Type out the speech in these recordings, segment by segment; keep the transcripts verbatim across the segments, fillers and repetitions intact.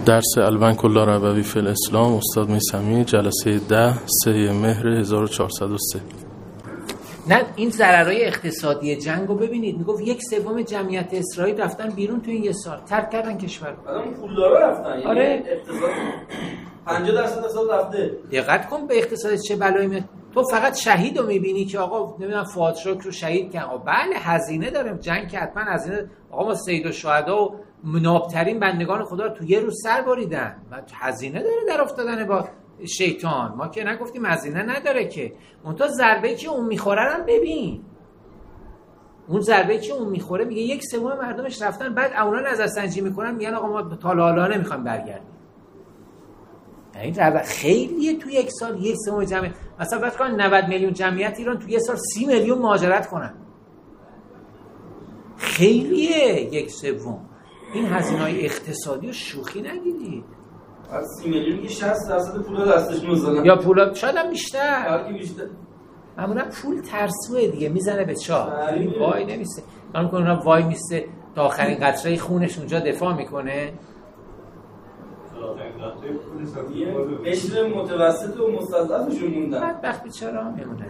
درس البنک اللاربوی فی الاسلام استاد میثمی، جلسه ده سه مهر هزار و چهارصد و سه. نه این ضررهای اقتصادی جنگ رو ببینید. میگفت یک سوم جمعیت اسرائیل رفتن بیرون تو این یه سال، ترک کردن کشور. الان پولدارا رفتن، یعنی آره. اقتصاد پنجاه درصد اقتصاد رفته. دقت کن به اقتصاد چه بلایی میاد. تو فقط شهید رو میبینی که آقا نمیدونم فؤاد شکر رو شهید کردن. بله هزینه داره جنگ، که حتما هزینه. آقا ما سید الشهدا و منابترین بندگان خدا رو تو یه روز سر بریدن و هزینه داره در افتادن با شیطان. ما که نگفتیم هزینه نداره که. اون تا ضربه‌ای که اون میخوره رو ببین. اون ضربه‌ای که اون میخوره میگه یک سوم مردمش رفتن، بعد اونا نظرسنجی میکنن میگن آقا ما تا حالا نمیخوایم برگردیم. یعنی خیلیه تو یک سال یک سوم جمعیت. مثلا فکر کن نود میلیون جمعیت ایران تو یک سال سی میلیون مهاجرت کنن. خیلیه یک سوم. این هزینه‌های اقتصادی رو شوخی نگیرید. از سی میلیون که شصت درصد پول دستش میزنن. یا پول شاید هم بیشتر. هرکی بیشتر. معمولا پول ترسوه دیگه، میزنه به چاه. وای نمیسته. من میگم اونا وای میسته تا آخرین قطره خونش اونجا دفاع میکنه. قشر متوسط و مستضعفشون موندن. بدبخت بیچاره میمونه.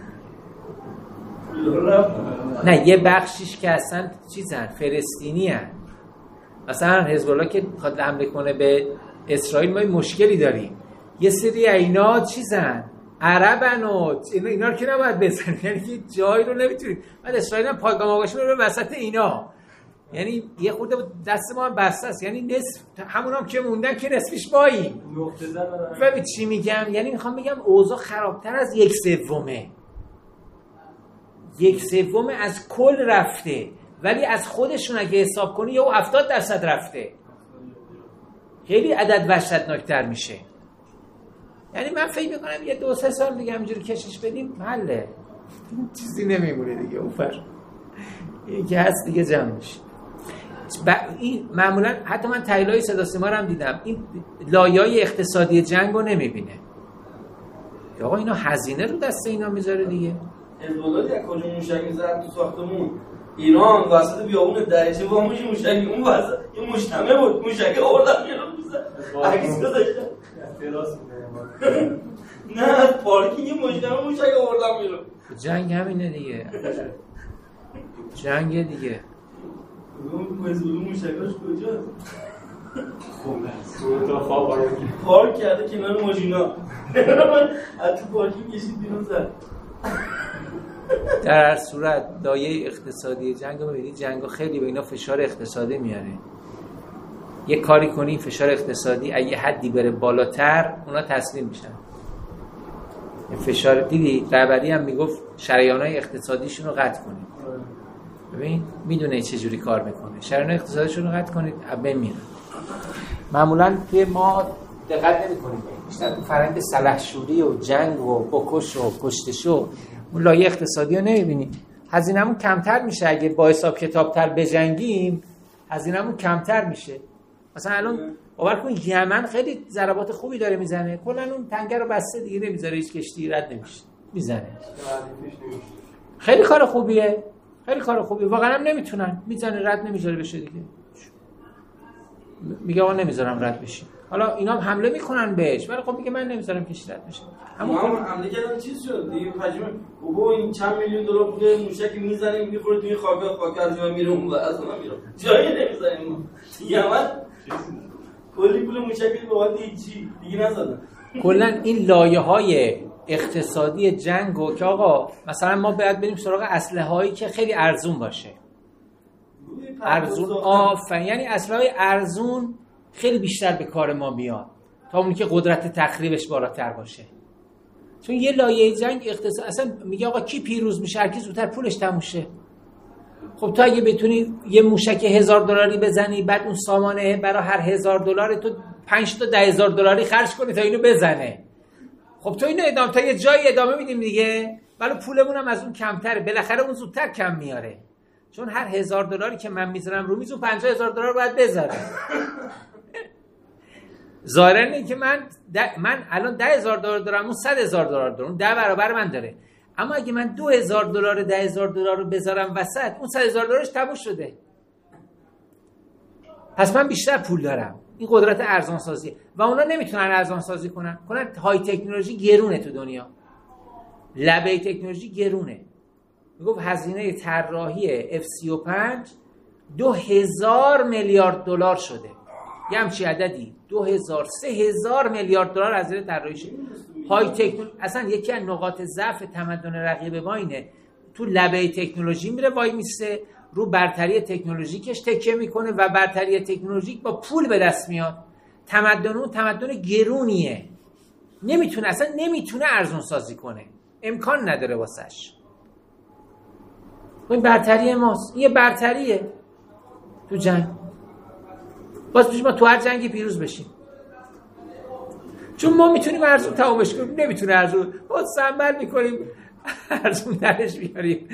نه یه بخشیش که اصلا چیزن فلسطینی هن. مثلا حزب الله که میخواد حمله کنه به اسرائیل ما این مشکلی داریم. یه سری اینا چیزن عربن و اینا, اینا رو که نباید بزنیم، یعنی که جایی رو نمیتونید. بعد اسرائیل هم پایگاه آقاشون رو وسط اینا، یعنی یه خورده دست ما هم بسته است، یعنی نصف همون هم که موندن که نصفش ماییم. ببین چی میگم، یعنی میخوام بگم اوضاع خرابتر از یک سومه. یک سوم از کل رفته، ولی از خودشون اگه حساب کنی یه هفتاد درصد رفته. خیلی عدد وحشتناکتر میشه. یعنی من فکر میکنم یه دو سه سال دیگه همینجوری کشش بدیم حله، چیزی نمیمونه دیگه. اوفر یکی هست دیگه جمع میشه. این معمولا حتی من تحلیل‌های صدا سیما رو هم دیدم، این لایه‌های اقتصادی جنگ رو نمیبینه. آقا اینا هزینه رو دست اینا میذاره دیگه. الولادی از کجا موشک میذارن تو ساختمون ایران وسط بیابون درجه با موش موشک اون وسط یه مجتمع بود موشک آوردن ایران میذارن عکس گذاشتن تراس میذارن. نه پارکینگ یه مجتمع موشک آوردن ایران. جنگ همینه دیگه. جنگ دیگه. اون مزبول موشکاش کجاست؟ خب تو خواب پارک کرده کنار ماشینا. از تو پارکینگ کشید بیرون زد. در هر صورت لایه اقتصادی جنگ رو ببینید، جنگ خیلی به اینا فشار اقتصادی میاره. یه کاری کنی فشار اقتصادی اگه حدی بره بالاتر اونا تسلیم میشن. فشار دیدی رهبری هم میگفت شریانای اقتصادیشون رو قطع کنید. ببین میدونه چه جوری کار میکنه. شریانای اقتصادیشون رو قطع کنید ابه میرن. معمولا که ما دقت نمی‌کنیم بیشتر تو فرآیند سلحشوری و جنگ و بکش و کشتشو اون لایه اقتصادی رو نمی‌بینیم. هزینه‌مون کمتر میشه اگه با حساب کتاب‌تر بجنگیم، هزینه‌مون کمتر میشه. مثلا الان باور کن یمن خیلی ضربات خوبی داره میزنه، کلا اون تنگه رو بسته دیگه نمیذاره هیچ کشتی رد نمیشه، میزنه. خیلی کار خوبیه، خیلی کار خوبیه. واقعا هم نمیتونن، میزنه رد نمیذاره بشه دیگه. میگه آقا نمیذارم رد بشی. حالا اینا هم حمله میکنن بهش، ولی خب میگه من نمیذارم کشتی رد بشه. اما هم حمله کردن چیز شد دیگه. پجمه بابا این چند میلیون دلار پول موشکی میزنیم میخوره توی خاک خاک از ما میره اون و از اون میره جایی نمیذاریم. یمن کلی پول موشکی بابت هیچی دیگه نزدن. کلا این لایه‌های اقتصادی جنگو که آقا مثلا ما باید بریم سراغ اسلحه‌هایی که خیلی ارزون باشه. ارزون آفرین، یعنی اسلحه‌های ارزون خیلی بیشتر به کار ما بیاد تا اونی که قدرت تخریبش بالاتر باشه. چون یه لایه جنگ اقتصاد اصلا میگه آقا کی پیروز میشه، هر کی زودتر پولش تموم شه. خب تو اگه بتونی یه موشک هزار دلاری بزنی، بعد اون سامانه برای هر هزار دلار تو پنج تا ده هزار دلاری خرج کنی تا اینو بزنه، خب تو اینو ادامه تا یه جایی ادامه میدیم دیگه، ولی پولمون هم از اون کمتره، بالاخره اون زودتر کم میاره. چون هر هزار دلاری که من میذارم رو میز اون پنجاه هزار دلار باید بذارم. ظاهرا اینه که من ده من الان ده هزار دلار دارم، اون صد هزار دلار دارم، اون ده برابر من داره. اما اگه من دو هزار دلار ده هزار دلار رو بذارم وسط، اون صد هزار دلارش تموم شده. پس من بیشتر پول دارم. این قدرت ارزان سازی و اونا نمیتونن ارزان سازی کنن. کنن های تکنولوژی گرونه تو دنیا. لبه تکنولوژی گرونه. میگفت هزینه طراحی اف سی و پنج دو هزار میلیارد دلار شده. یه همچی عددی دو هزار سه هزار میلیارد دلار هزینه طراحی شده. های تکنولوژی اصلا یکی از نقاط ضعف تمدن رقیب ما اینه. تو لبه تکنولوژی میره وای میسه، رو برتری تکنولوژیکش تکیه میکنه و برتری تکنولوژیک با پول به دست میاد. تمدن اون تمدن گرونیه، نمیتونه اصلا نمیتونه ارزون سازی کنه، امکان نداره واسش. این برتری ماست، این برتریه تو جنگ. باز پیش ما تو هر جنگی پیروز بشیم، چون ما میتونیم ارزون تمامش کنیم، نمیتونه ارزون، باز سنبل میکنیم ارزون درش بیاریم.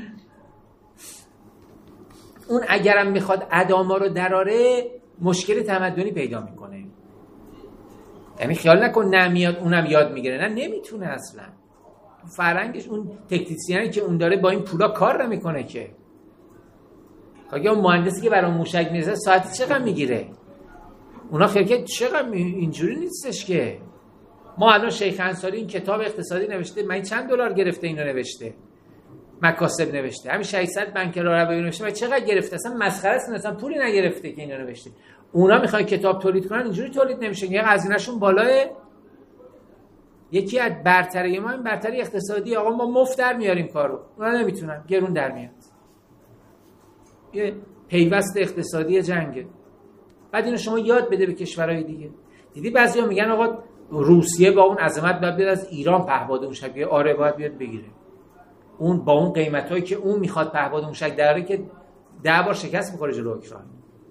اون اگرم میخواد اداما رو دراره مشکل تمدنی پیدا میکنه. یعنی خیال نکن نمیاد اونم یاد میگیره، نه نمیتونه اصلا. فرنگش اون تکنیسیانی که اون داره با این پولا کار نمیکنه که. اگه اون مهندسی که برای موشک میرسه ساعتی چقدر میگیره؟ اونا فکر که چقدر اینجوری نیستش که. ما الان شیخ انصاری این کتاب اقتصادی نوشته، من چند دلار گرفته اینو نوشته؟ مکاسب نوشته. همین ششصد بنک ربوی نوشته، من چقدر گرفته؟ اصلا مسخره است، اصلا پولی نگرفته که اینو نوشته. اونا میخوان کتاب تولید کنن، اینجوری تولید نمیشه. یه هزینه‌شون بالاه. یکی از برتری ما این برتری اقتصادی، آقا ما مفت در میاریم کارو. اونا نمیتونن، گرون در میاد. یه پیوست اقتصادی جنگه. بعد اینو شما یاد بده به کشورهای دیگه. دیدی بعضیا میگن آقا روسیه با اون عظمت باید بیاد از ایران پهپاد موشک بگیره. آره باید بیاد بگیره. اون با اون قیمتایی که اون میخواد پهپاد موشک داره که ده بار شکست میخوره جلو اوکراین.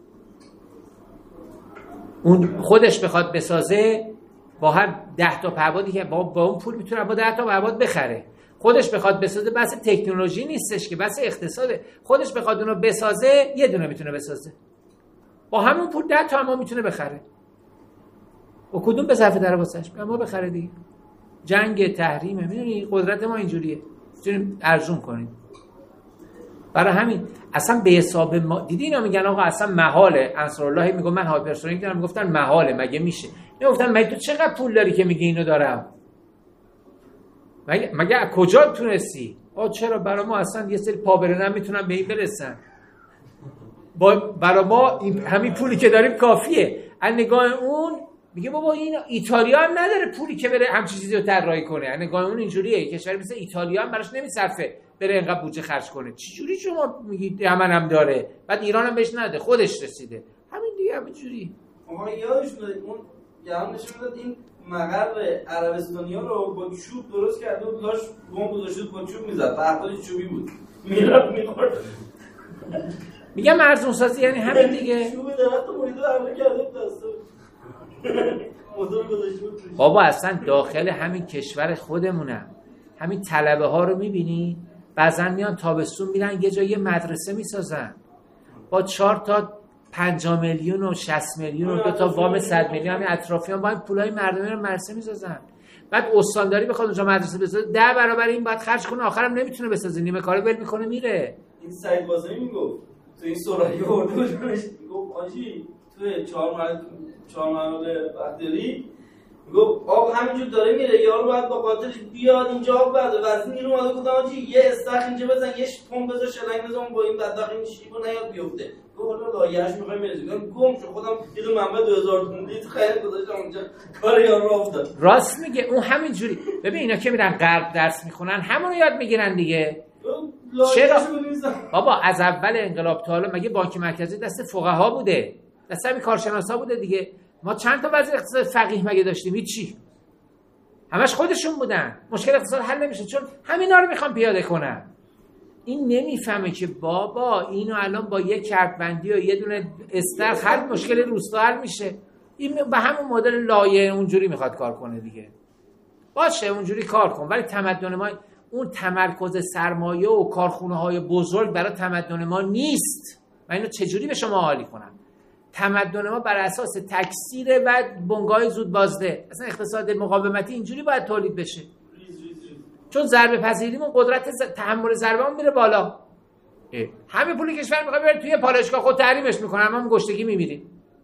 اون خودش بخواد بسازه با هر ده تا پهپادی که با, با اون پول میتونه با ده تا پهپاد بخره. خودش بخواد بسازه، بس تکنولوژی نیستش که، بس اقتصاده. خودش بخواد اونو بسازه یه دونه میتونه بسازه. با همون پول ده تا هم میتونه بخره. و کدوم به صرفه در واسش؟ ما بخره دیگه. جنگ تحریمه. میدونی قدرت ما اینجوریه. میتونیم ارزون کنیم. برای همین اصلا به حساب ما دیدی اینا میگن آقا اصلا محاله. انصارالله میگه من هایپرسونیک دارم، میگفتن محاله، مگه میشه؟ میگفتن مگه تو چقدر پول داری که میگی اینو دارم؟ مگه مگه از کجا تونستی؟ آ چرا برای ما اصلا یه سری پابرنم میتونن به این برسن. با برای ما این همین پولی که داریم کافیه. از نگاه اون میگه بابا این ایتالیا هم نداره پولی که بره همچین چیزی رو طراحی کنه. از نگاه اون اینجوریه، کشوری مثل ایتالیا هم براش نمیصرفه بره اینقدر بودجه خرج کنه. چه جوری شما میگید یمن هم داره، بعد ایران هم بهش نده، خودش رسیده. همین دیگه همین جوری. آها یادش میاد اون جهان نشون داد این مقر عربستانیا رو با چوب درست کرده و داشت بمب گذاشته با چوب میزد. پهپادش چوبی بود. میرفت میخورد. میگم ارزون سازی یعنی همین دیگه. چوب درخت محیط حمله کرده دسته. بابا اصلا داخل همین کشور خودمونم همین طلبه ها رو میبینی بعضا میان تابستون میرن یه جای مدرسه میسازن با چهار تا پنجاه میلیون و شصت میلیون و دو تا وام صد میلیون. همین اطرافیان با این پولای مردمی رو مدرسه میسازن. بعد استانداری بخواد اونجا مدرسه بسازه ده برابر این باید خرج کنه، آخرام نمیتونه بسازه، نیمه کاره ول میکنه میره. این سعید قاسمی میگفت تو این سوراخی ورده بود میگفت آجی تو چهار مرحله چهار مرحله بختیاری میگفت آب همینجور داره میره، یارو باید با قاطرش بیاد اینجا آب برده. وزن اینو اومده گفتم آجی یه استخ اینجا بزن، یه پمپ بذار شلنگ بزن با این بدبخت این شیبو نیاد بیفته. گفت حالا لایه‌اش میخوایم بریم. گم شو خودم یه دو منبع دو هزار لیتر خرید گذاشتم اونجا، کار یارو رو افتاد. راست میگه اون همینجوری. ببین اینا که میرن غرب درس میخونن همون رو یاد میگیرن دیگه. چرا؟ بابا از اول انقلاب تا حالا مگه بانک مرکزی دست فقها بوده؟ دست همین کارشناسا بوده دیگه. ما چند تا وزیر اقتصاد فقیه مگه داشتیم؟ هیچی. همش خودشون بودن. مشکل اقتصاد حل نمیشه چون همینا رو میخوام پیاده کنن. این نمیفهمه که بابا اینو الان با یک کارتبندی و یه دونه استخر هر مشکل روستا حل میشه. این به همون مدل لایه اونجوری میخواد کار کنه دیگه. باشه اونجوری کار کن، ولی تمدن ما اون تمرکز سرمایه و کارخونه‌های بزرگ برای تمدن ما نیست. من اینو چجوری به شما حالی کنم؟ تمدن ما بر اساس تکثیر و بنگاه زود بازده. اصلا اقتصاد مقاومتی اینجوری باید تولید بشه. چون ضربه پذیریمون قدرت تحمل ضربه‌مون میره بالا. همه پول کشور میخواد بره توی پالایشگاه خود تحریمش میکنه، ما هم گشتگی میمیریم.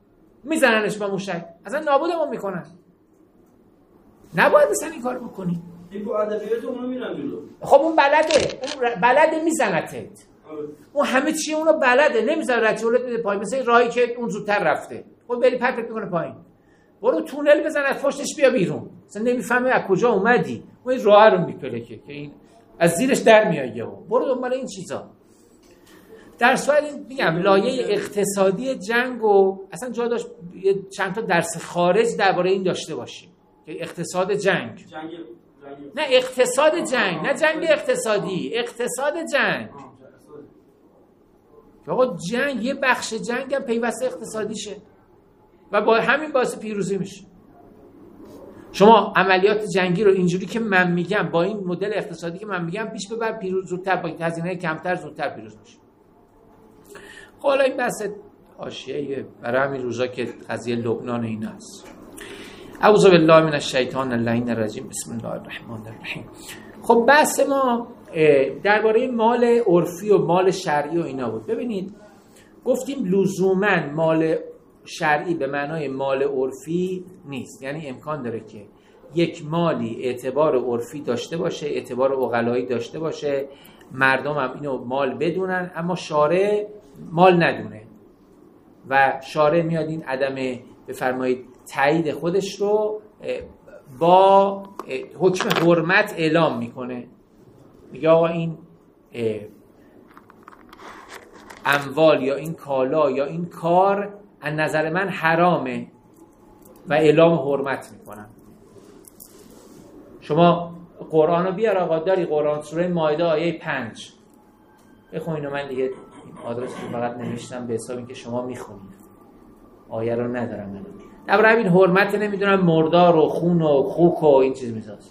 میزننش با موشک، اصلا نابودمون میکنن. نباید اصلا این کار بکنی. این با ادبیات اونو میرن جلو. خب اون بلده، اون بلده میزنتت. اون همه چی اونو بلده، نمیذاره رچولت بده پایین، مثل راهی که اون زودتر رفته. خب بری پرتت میکنه پایین. برو تونل بزن از پشتش بیا بیرون. اصلا نمیفهمه از کجا اومدی. اون راه رو میپلکه که این از زیرش در میاد. برو دنبال این چیزا. در صورت میگم لایه اقتصادی جنگ و اصلا جا داشت چند تا درس خارج درباره این داشته باشیم که اقتصاد جنگ. جنگ نه اقتصاد جنگ، نه جنگ اقتصادی، اقتصاد جنگ. آقا جنگ یه بخش جنگ هم پیوسته اقتصادیشه و با همین باعث پیروزی میشه. شما عملیات جنگی رو اینجوری که من میگم با این مدل اقتصادی که من میگم پیش ببر، پیروز زودتر با هزینه کمتر زودتر پیروز میشه. خب حالا این بحث حاشیه‌ایه برای همین روزا که قضیه لبنان این هست. اعوذ بالله من الشیطان اللعین الرجیم، بسم الله الرحمن الرحیم. خب بحث ما درباره مال عرفی و مال شرعی و اینا بود. ببینید گفتیم لزوما مال شرعی به معنای مال عرفی نیست، یعنی امکان داره که یک مالی اعتبار عرفی داشته باشه، اعتبار عقلایی داشته باشه، مردم هم اینو مال بدونن اما شارع مال ندونه و شارع میاد این عدم بفرمایید تایید خودش رو با حکم حرمت اعلام میکنه. میگه آقا این اموال یا این کالا یا این کار از نظر من حرامه و اعلام حرمت میکنم. شما قرآن رو بیار آقا، داری قرآن سوره مائده آیه پنج بخون اینو. من دیگه این آدرس رو فقط نوشتم به حساب اینکه شما میخونید، آیه رو ندارم من. در این حرمت نمیدونم مردار و خون و خوک و این چیز میذاست.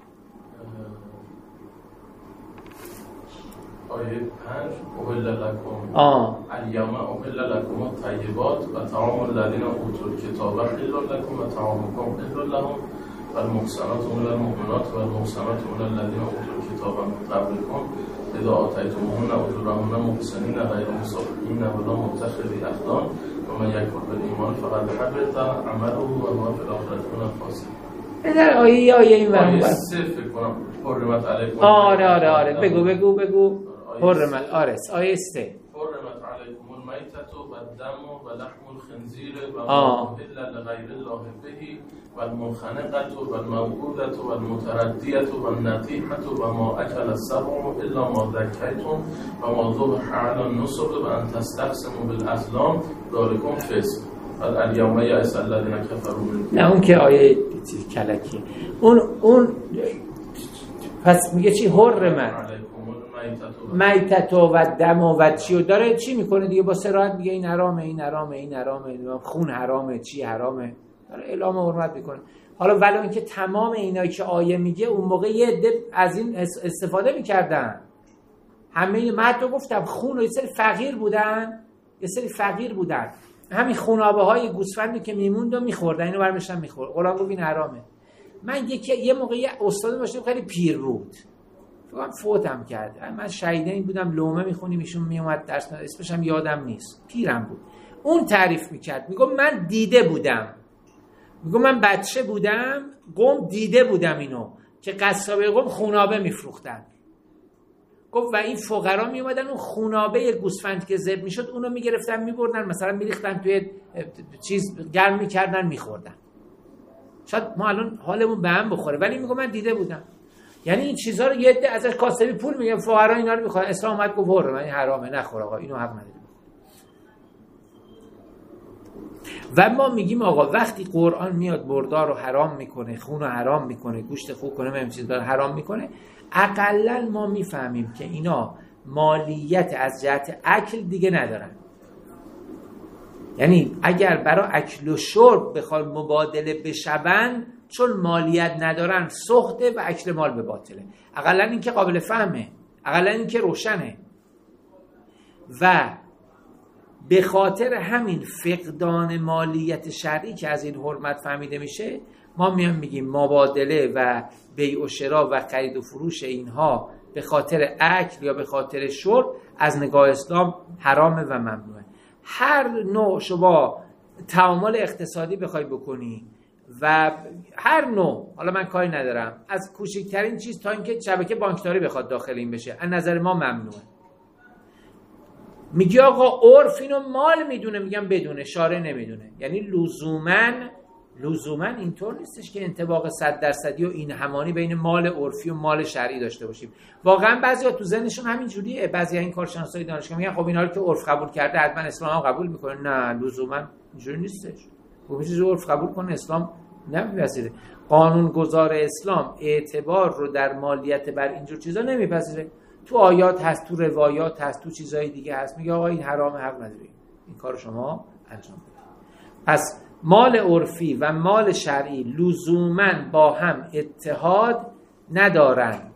آیه پنج احل لکم آه الیوم احل لکم الطیبات و طعام الذین اوتوا الکتاب حل لکم و طعامکم حل لهم و المحصنات من المؤمنات و المحصنات من الذین اوتوا الکتاب من قبلکم اذا آتیتموهن اجورهن محسنین غیر مسافحین ولا متخذی اخدان و من یکفر بالایمان فقد حبط عمله و هو فی الاخرة من الخاسرین. در آیه آیه این آیه سه فکر کنم حرمت علیکم. آره آره آره بگو بگو بگو حرمت. آره آیه سه حرمت علیکم المیتة و الدم و لحم الخنزیر و ما اهل لغیر الله به و المنخنقة و الموقوذة و المتردیة و النطیحة و ما اکل السبع الا ما ذکیتم و ما ذبح علی النصب و ان تستقسموا بالازلام ذلکم فسق. الیوم یئس الذین کفروا من. نه اون که آیه کلکی اون اون پس میگه چی؟ حرمت میتت و دم و چی و داره چی میکنه دیگه با صراحت میگه این حرامه این حرامه این حرامه، خون حرامه، چی حرامه، داره اعلام حرمت میکنه. حالا ولو اینکه تمام اینایی که آیه میگه اون موقع یه عده از این استفاده میکردن. همه این من تو گفتم خون و یه سری فقیر بودن، یه سری فقیر بودن، همین خونابه های گوسفندی که میموند و میخوردن اینو برمیشن میخورد. قرآن گفت این حرامه. من یکی یه موقع یه استاد داشتم خیلی پیر بود، فکرم فوتم کرد، من شهیدین بودم لومه میخونیم ایشون میومد درس، اسمش هم یادم نیست، پیرم بود. اون تعریف میکرد، میگم من دیده بودم، میگم من بچه بودم قوم دیده بودم اینو که قصابه قوم خونابه میفروختن. گفت و این فقرا میومدن اون خونابه گوسفند که ذبح میشد اونو میگرفتن میبردن مثلا میریختن توی چیز گرم میکردن میخوردن. شاید ما الان حالمون به هم بخوره ولی میگم من دیده بودم. یعنی این چیزا رو یه عده ازش کاسبی پول میگن، فقرا اینا رو میخوان. اسلام اومد گفت حرمه، این حرامه، نخور آقا، اینو حق نداری. و ما میگیم آقا وقتی قرآن میاد مردار رو حرام میکنه، خون رو حرام میکنه، گوشت خوک کنه، همین چیزا رو حرام میکنه، اقلن ما میفهمیم که اینا مالیت از جهت اکل دیگه ندارن. یعنی اگر برای اکل و شرب بخواد مبادله بشون چون مالیت ندارن سخته و اکل مال به باطله. اقلن این که قابل فهمه، اقلن این که روشنه. و به خاطر همین فقدان مالیت شرعی که از این حرمت فهمیده میشه، ما میام میگیم مبادله و بیع و شرا و خرید و فروش اینها به خاطر اکل یا به خاطر شرب از نگاه اسلام حرامه و ممنوعه. هر نوع شما تعامل اقتصادی بخوای بکنی و هر نوع، حالا من کاری ندارم، از کوچکترین چیز تا اینکه شبکه بانکداری بخواد داخل این بشه، از نظر ما ممنوعه. میگی آقا عرف اینو مال میدونه، میگم بدونه، شارع نمیدونه. یعنی لزوماً لزوماً اینطور نیستش که انطباق صد درصدی و این همانی بین مال عرفی و مال شرعی داشته باشیم. واقعا بعضیا تو ذهنشون همین جوریه، بعضیا این کارشناسای دانشگاه میگن خب اینا رو که عرف قبول کرده حتما اسلام هم قبول میکنه. نه، لزوماً اینجوری نیستش. خب چیزی عرف قبول کنه اسلام نمیپذیره. قانونگذار اسلام اعتبار رو در مالیت بر اینجور چیزا نمیپذیره. تو آیات هست، تو روایات هست، تو چیزهای دیگه هست، میگه آقا این حرام، حق نداری این کار شما انجام بدید. پس مال عرفی و مال شرعی لزوماً با هم اتحاد ندارند.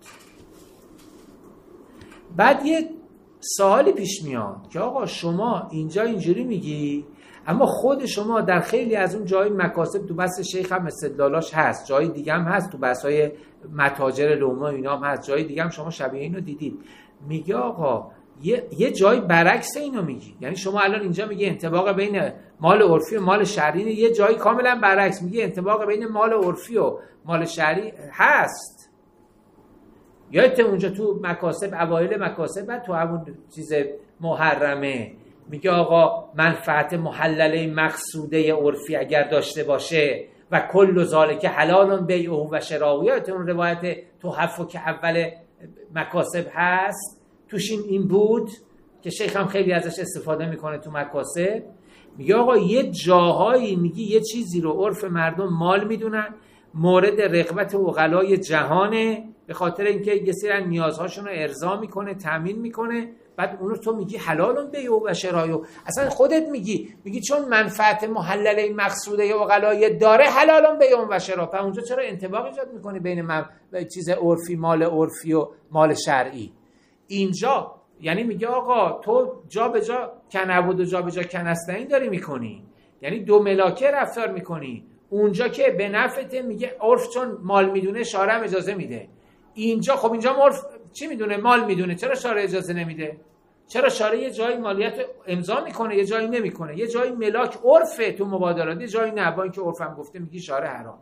بعد یه سوالی پیش میاد که آقا شما اینجا اینجوری میگی، اما خود شما در خیلی از اون جای مکاسب، تو بحث شیخ هم استدلالاش هست، جای دیگه هم هست، تو بحث‌های متاجر لومه اینا هم هست، جای دیگه هم شما شبیه اینو دیدید. میگه آقا یه, یه جای برعکس اینو میگی. یعنی شما الان اینجا میگی انطباق بین مال عرفی و مال شرعی، یه جایی کاملا برعکس میگی انطباق بین مال عرفی و مال شرعی هست. یادت اونجا تو مکاسب، اوایل مکاسب، تو همون چیز محرمه میگه آقا منفعت محلله مقصوده عرفی اگر داشته باشه و کل ذالک حلال بیعه و شراؤه. یادت اون روایت تو حفو که اول مکاسب هست، توش این بود که شیخ هم خیلی ازش استفاده میکنه تو مکاسب. میگه آقا یه جاهایی میگی یه چیزی رو عرف مردم مال میدونن، مورد رغبت عقلای جهانه، به خاطر اینکه یه سری نیازهاشون رو ارضا میکنه، تامین میکنه، بعد اونو تو میگی حلالون بیعه و شراؤه. اصلا خودت میگی میگی چون منفعت محلله مقصوده عقلای داره حلالون بیعه و شراؤه. اونجا چرا انطباق ایجاد میکنی بین من چیز عرفی، مال عرفی و مال شرعی؟ اینجا یعنی میگه آقا تو جا به جا کنعبود و جا به جا کنستنی داری میکنی، یعنی دو ملاکه رفتار میکنی. اونجا که به نفعته میگه عرف چون مال میدونه شارع هم اجازه میده. اینجا خب اینجا عرف چی میدونه؟ مال میدونه. چرا شارع اجازه نمیده؟ چرا شارع یه جایی مالیت امضا میکنه یه جایی نمیکنه؟ یه جایی ملاک عرفه تو مبادلات، یه جایی نه. با اینکه عرفم گفته میگی شارع حرام.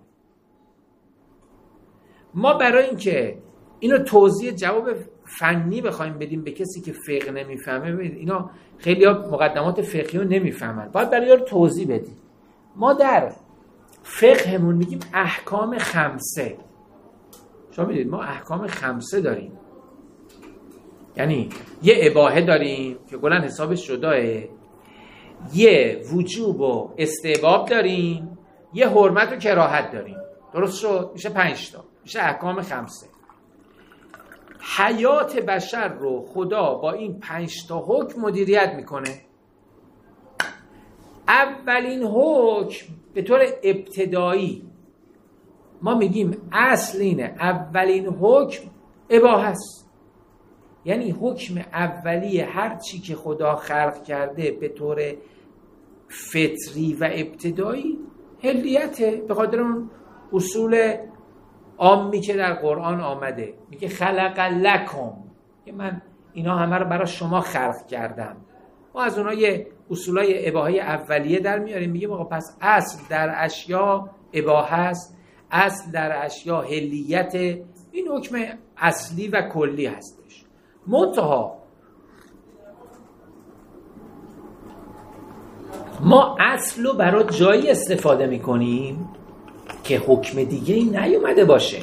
ما برای اینکه اینو توضیح جواب فنی بخوایم بدیم به کسی که فقه نمیفهمه، ببینید اینا خیلی ها مقدمات فقهی رو نمیفهمن، باید برای رو توضیح بدیم. ما در فقهمون میگیم احکام خمسه. شما میدید ما احکام خمسه داریم، یعنی یه اباحه داریم که گلن حسابش جداه، یه وجوب و استحباب داریم، یه حرمت و کراهت داریم. درست شد؟ میشه پنج تا، میشه احکام خمسه. حیات بشر رو خدا با این پنج تا حکم مدیریت میکنه. اولین حکم به طور ابتدایی ما میگیم اصل اینه، اولین حکم اباحه است. یعنی حکم اولی هر چی که خدا خلق کرده به طور فطری و ابتدایی حلیته، به خاطر اون اصول عامی که در قرآن آمده. میگه خلق لکم، که من اینا همه رو برای شما خلق کردم. ما از اونها یه اصولای اباحه اولیه در میاریم، میگیم آقا پس اصل در اشیا اباحه است، اصل در اشیا حلیت. این حکم اصلی و کلی هستش. منتها ما اصل رو برای جایی استفاده میکنیم که حکم دیگه ای نیومده باشه.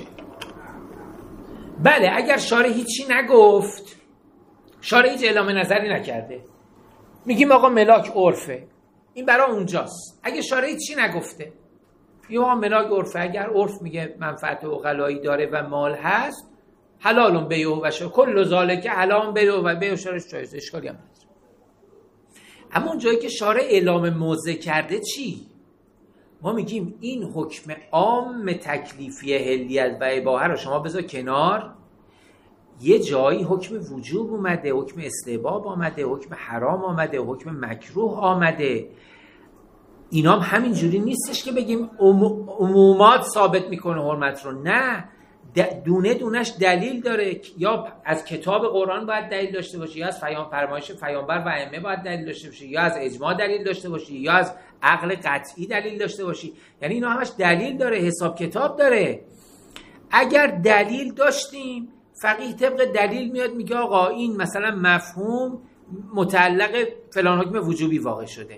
بله اگر شارع هیچی نگفت، شارع هیچ اعلام نظری نکرده، میگیم آقا ملاک عرفه، این برای اونجاست. اگه شارع هیچی نگفته، یا آقا ملاک عرفه، اگر عرف میگه منفعت عقلایی داره و مال هست، حلالون بیعه و شراء، کل ذالک حلال بیعه و بیعه و شراء جایز، اشکالی هم نداره. اما اون جایی که شارع اعلام موضع کرده چی؟ ما میگیم این حکم عام تکلیفی حلیت و اباحه رو شما بذار کنار، یه جایی حکم وجوب اومده، حکم استحباب آمده، حکم حرام آمده، حکم مکروه آمده. اینا هم همین جوری نیستش که بگیم عمومات ثابت میکنه حرمت رو. نه، دونه دونش دلیل داره. یا از کتاب قرآن باید دلیل داشته باشی، یا از فرمایش پیامبر و ائمه باید دلیل داشته باشی، یا از اجماع دلیل داشته باشی، یا از عقل قطعی دلیل داشته باشی. یعنی اینا همش دلیل داره، حساب کتاب داره. اگر دلیل داشتیم فقیه طبق دلیل میاد میگه آقا این مثلا مفهوم متعلق فلان حکم وجوبی واقع شده.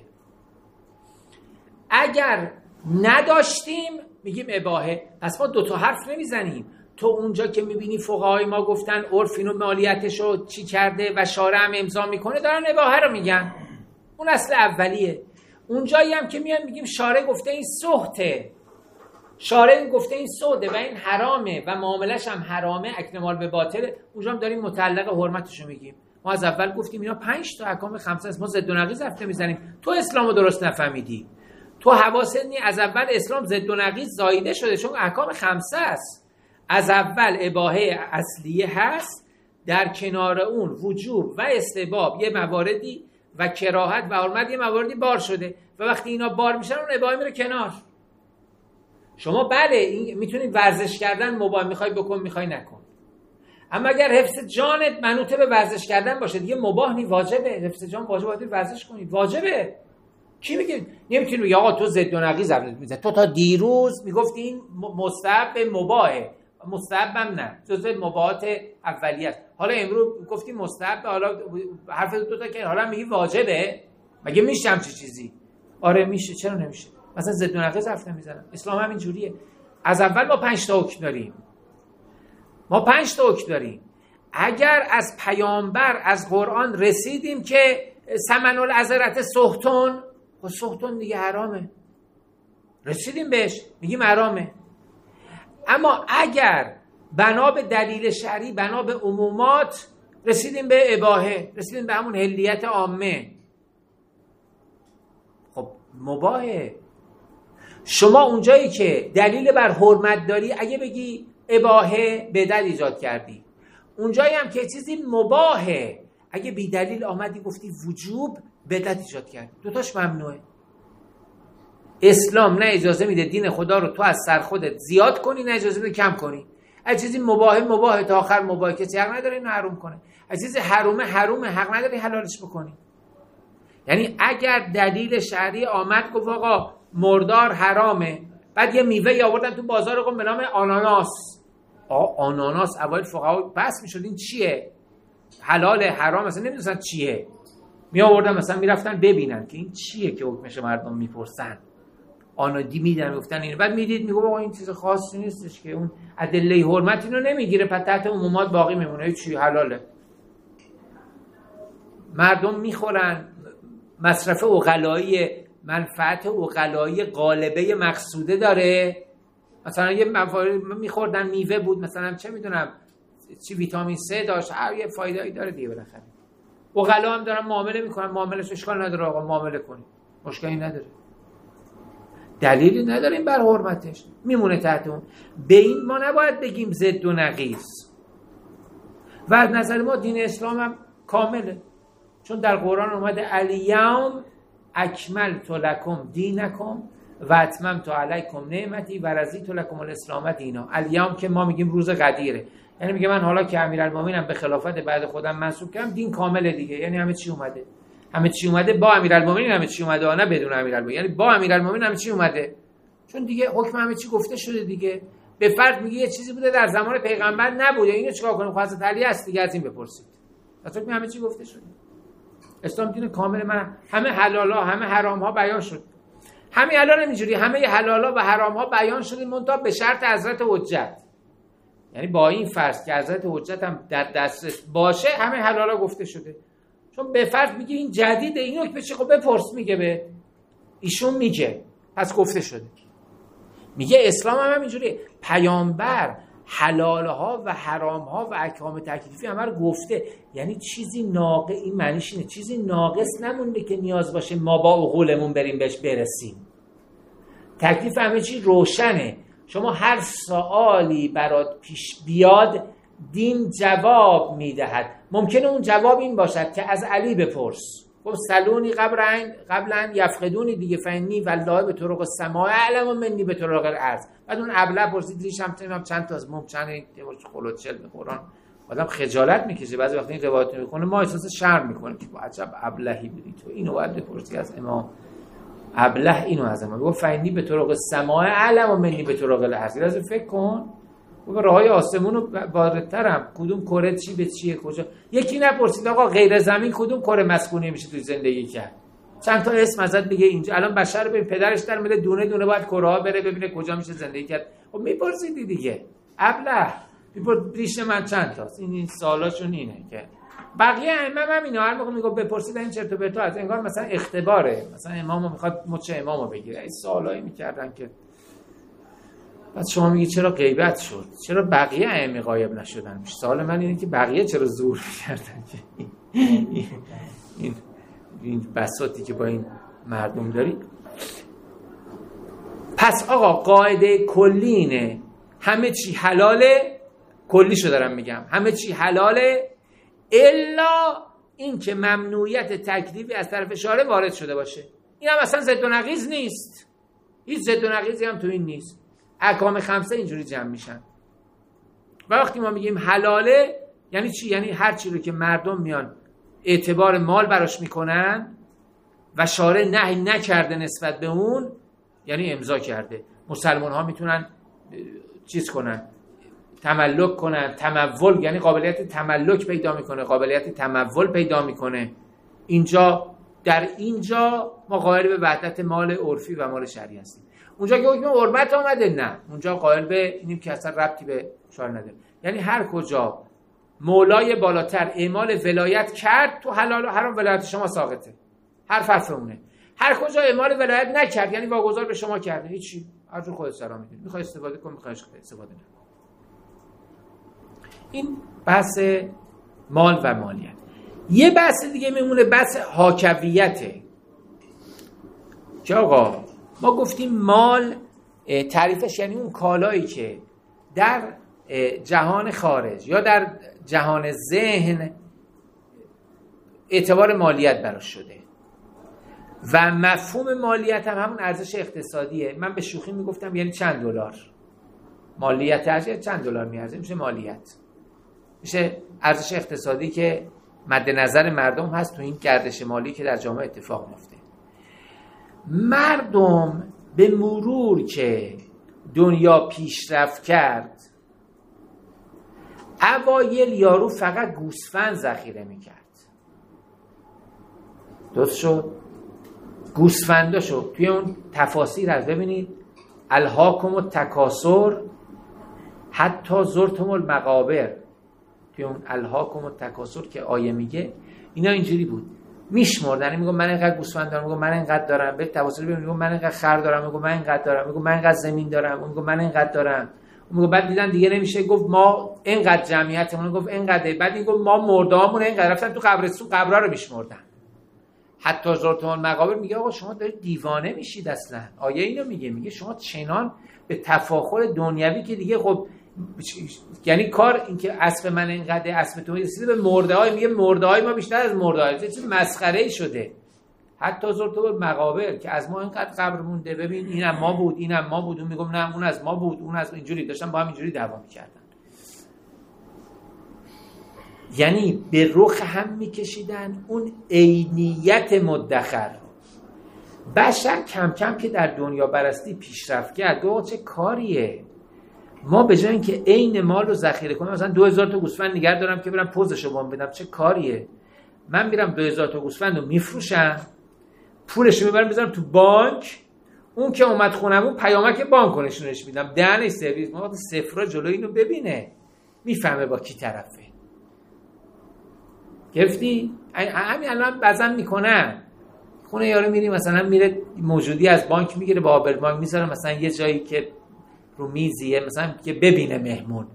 اگر نداشتیم میگیم اباحه. پس ما دوتا حرف نمیزنیم. تو اونجا که میبینی فقهای ما گفتن عرف اینو مالیتشو چی کرده و شارع هم امضا میکنه دارن اباحه رو میگن، اون اصل اولیه. اونجایی هم که میان میگیم شارع گفته این سحته، شارع گفته این سوده و این حرامه و معاملش هم حرامه، اکنمال به باطله، اونجا هم داریم متعلق حرمتشو میگیم. ما از اول گفتیم اینا پنج تا احکام خمسه است، ما ضد و نقیض رفته میزنیم. تو اسلامو درست نفهمیدی، تو حواست نی از اول اسلام ضد و نقیض زاییده شده چون احکام خمسه است. از اول اباحه اصلیه هست، در کنار اون وجوب و استحباب یه مواردی و کراهت و حرمت یه مواردی بار شده و وقتی اینا بار میشن اون اباحه میره کنار. شما بله میتونید ورزش کردن مباح میخوای بکن میخوای نکن، اما اگر حفظ جانت منوط به ورزش کردن باشه دیگه مباح نی، واجبه. حفظ جان واجبه، باید ورزش کنید، واجبه. کی میگه؟ نمیتونی بگی آقا تو ضد و نقیض میزنی. تو تا دیروز میگفتی این مستحب مباحه، مستحب هم نه، جزء مباحات اولیه است. حالا امروز گفتی مستحب، حالا حرف دو تا که حالا میگی واجبه. مگه میشه همچین چیزی؟ آره میشه، چرا نمیشه؟ مثلا ضد و نقیض حرف نمیزنم. اسلام همین جوریه. از اول ما پنج تا حکم داریم. ما پنج تا حکم داریم. اگر از پیامبر از قرآن رسیدیم که ثمن العذرت سحتون، خب سحتون دیگه حرامه، رسیدیم بهش میگیم حرامه. اما اگر بنا به دلیل شرعی، بنا به عمومات رسیدیم به اباحه، رسیدیم به همون حلیت عامه، خب مباحه. شما اونجایی که دلیل بر حرمت داری اگه بگی اباحه بدعت ایجاد کردی، اونجایی هم که چیزی مباحه اگه بی دلیل آمدی گفتی وجوب بدعت ایجاد کردی، دوتاش ممنوعه. اسلام نه اجازه میده دین خدا رو تو از سر خودت زیاد کنی، نه اجازه میده کم کنی. اگه چیزی مباحه مباحه تا آخر مباحه، کسی حق نداره اینو حرام کنه. اگه چیزی حرومه حرومه، حق نداری حلالش بکنی. یعنی اگر دلیل شرعی آمد گفت آقا مردار حرامه، بعد یه میوه آوردن تو بازار قم به نام آناناس، آ آناناس اول فقها بحث میشد این چیه، حلال حرام مثلا نمیدونن چیه، می آوردن مثلا میرفتن ببینن که این چیه که حکمش مردم میپرسن، آنادی میدن گفتن اینو، بعد میدید میگه آقا این چیز خاصی نیستش که اون ادله حرمت اینو نمیگیره، پس تحت عمومات باقی میمونه، چی حلاله. مردم میخورن، مصرف عقلایی، منفعت عقلایی غالبه مقصوده داره. مثلا یه میخوردن میوه بود مثلا چه میدونم چی ویتامین سه داشت، هر یه فایده‌ای داره دیگه بالاخره. عقلا هم دارن معامله میکنن، معاملش اشکال نداره، آقا معامله کنید، مشکلی نداره، دلیلی نداریم بر حرمتش، میمونه تحت اون. به این ما نباید بگیم ضد و نقیض. و از نظر ما دین اسلام هم کامله، چون در قرآن اومده الیوم اکملت لکم دینکم و اتممت علیکم نعمتی و رضیت لکم الاسلام دینا. الیوم که ما میگیم روز قدیره، یعنی میگه من حالا که امیرالمومنینم به خلافت بعد خودم منصوب کردم دین کامله دیگه، یعنی همه چی اومده، همه چی اومده با امیرالمومنین، همه چی اومده نه بدون امیرالمومنین، یعنی با امیرالمومنین همه چی اومده، چون دیگه حکم همه چی گفته شده دیگه. به فرض میگه یه چیزی بوده در زمان پیغمبر نبوده، اینو چیکار کنیم؟ حضرت علی هست دیگه، از این بپرسید. اصلا همه چی گفته شده. اسلام دین کامل، من همه حلالا همه حرام ها بیان شد. همه الان اینجوری همه حلالا و حرام ها بیان شده، منتها به شرط حضرت حجت، یعنی با این فرض که حضرت حجت هم در دسترس باشه همه حلالا گفته شده. چون به فرض میگه این جدیده، اینو که چه خب بپرس، میگه به ایشون میگه پس گفته شده. میگه اسلام هم اینجوری، پیامبر حلال ها و حرام ها و احکام تکلیفی همه رو گفته، یعنی چیزی ناقص، این معنیش اینه چیزی ناقص نمونده که نیاز باشه ما با عقولمون بریم بهش برسیم. تکلیف همه چی روشنه. شما هر سوالی برات پیش بیاد دین جواب میدهد. ممکنه اون جواب این باشد که از علی بپرس، گفت سلونی قبل ان قبل ان یفقدونی دیگه، فنی والله به طرق السماء اعلم منی به طرق الارض. بعد اون ابله پرسید ریشم تمام چند تا از ممکن این خلوت چل به قرآن آدم خجالت میکشه بعضی وقت این روایت میکنه، ما احساس شرم میکنیم که عجب ابلهی بودی تو، اینو باید بپرسی از امام. ابله اینو از ما گفت فینی به طرق سماع علم و منی به طرق الارض. لازم فکر کن و راههای آسمون رو واردترم، کدوم کره چی به چیه کجا. یکی نپرسید آقا غیر زمین کدوم کره مسکونی میشه توی زندگی کرد؟ چند تا اسم ازت بگه اینجا. الان بشر به پدرش در میاد دونه دونه باید کره ها بره ببینه کجا میشه زندگی کرد. خب میپرسیدی دیگه. ابله میپرد ریش من چند تاست؟ این این سوالاشون اینه که بقیه ائمه هم اینا هر موقع میگه بپرسید این چرت و پرتا از انگار مثلا اختباره، مثلا امامو میخواد مچ امامو بگیره. این سوالایی میکردن که بعد شما میگی چرا غیبت شد؟ چرا بقیه ائمه غایب نشدن؟ سوال من اینه که بقیه چرا زور میکردن که این این بساطی که با این مردم داری. پس آقا قاعده کلی اینه همه چی حلاله، کلیشو دارم میگم، همه چی حلاله الا این که ممنوعیت تکلیفی از طرف شارع وارد شده باشه. این هم اصلا ضد و نقیض نیست، هیچ ضد و نقیضی هم تو این نیست. احکام خمسه اینجوری جمع میشن و وقتی ما میگیم حلاله یعنی چی؟ یعنی هر چی رو که مردم میان اعتبار مال براش میکنن و شارع نهی نکرده نسبت به اون، یعنی امضا کرده. مسلمان ها میتونن چیز کنن، تملک کنن، تمول، یعنی قابلیت تملک پیدا میکنه، قابلیت تمول پیدا میکنه. اینجا در اینجا ما قائل به وحدت مال عرفی و مال شرعی هستیم. اونجا که حکم حرمت آمده نه، اونجا قائل به اینیم که اصلا ربطی به شارع نداره. یعنی هر کجا مولای بالاتر اعمال ولایت کرد تو حلال و حرام ولایت شما ساقطه، هر فرفونه. هر کجا اعمال ولایت نکرد یعنی واگذار به شما کرده، هیچی، هر جور خودت سلام میدونی، میخوای استفاده کن، میخوای استفاده نه. این بحث مال و مالیت. یه بحث دیگه میمونه، بحث حاکویته که آقا ما گفتیم مال تعریفش یعنی اون کالایی که در جهان خارج یا در جهان ذهن اعتبار مالیت براش شده و مفهوم مالیت هم همون ارزش اقتصادیه. من به شوخی میگفتم یعنی چند دلار مالیت، ارزش چند دلار میارزه میشه مالیت، میشه ارزش اقتصادی که مد نظر مردم هست تو این گردش مالی که در جامعه اتفاق میفته. مردم به مرور که دنیا پیشرفت کرد، اوایل یارو فقط گوسفند ذخیره میکرد، درست شد؟ گوسفنداشو توی اون تفاسیر هست ببینید، الهاکم التکاثر حتی زرتم المقابر، توی اون الهاکم التکاثر که آیه میگه اینا اینجوری بود، میشمردن، میگم من اینقدر گوسفند دارم، میگم من اینقدر دارم، به تفاسیر ببینید میگم من اینقدر خر دارم، میگم من اینقدر دارم، میگم من اینقدر زمین دارم، میگم من اینقدر دارم، میگم بعد دیدن دیگه نمیشه، گفت ما اینقدر جمعیتمون، گفت اینقدر، بعد میگم ما مردهامون اینقدر، رفتن تو قبرستون قبرا رو میشمردن. حتی زرتم المقابر میگه آقا شما دارید دیوانه میشید اصلا. آیه اینو میگه، میگه شما چنان به تفاخر دنیوی که دیگه خب یعنی کار این که اسب من اینقدر، اسب تو رسیده به مرده های، میگه مرده های ما بیشتر از مرده های، چه مسخره ای شده. حتی زرتم المقابر که از ما اینقدر قبر مونده، ببین اینم ما بود، اینم ما بود، اون میگم نه اون از ما بود، اون از اینجوری، داشتن با هم اینجوری دعوا میکردن، یعنی به رخ هم میکشیدن اون عینیت مدخر. بشر کم کم که در دنیا برستی پیشرفت کرد، دو چه کاریه، ما به جای اینکه عین مال رو ذخیره کنیم، مثلا دو هزار تا گوسفند نگه دارم که برم پوزشو بام بدم، چه کاریه؟ من میرم دو هزار تا گوسفند رو میفروشم، پولشو میبرم بذارم تو بانک، اون که اومد خونمون پیامک بانک نشونش میدم، دهنش سرویس، ما وقتی صفر جلوی اینو ببینه میفهمه با کی طرفه. گرفتی؟ همین الان بزن میکنن خونه یارو، میری مثلا میره موجودی از بانک میگیره، با آبر بانک میذاره مثلا یه جایی که رو میزیه، مثلا که ببینه مهمون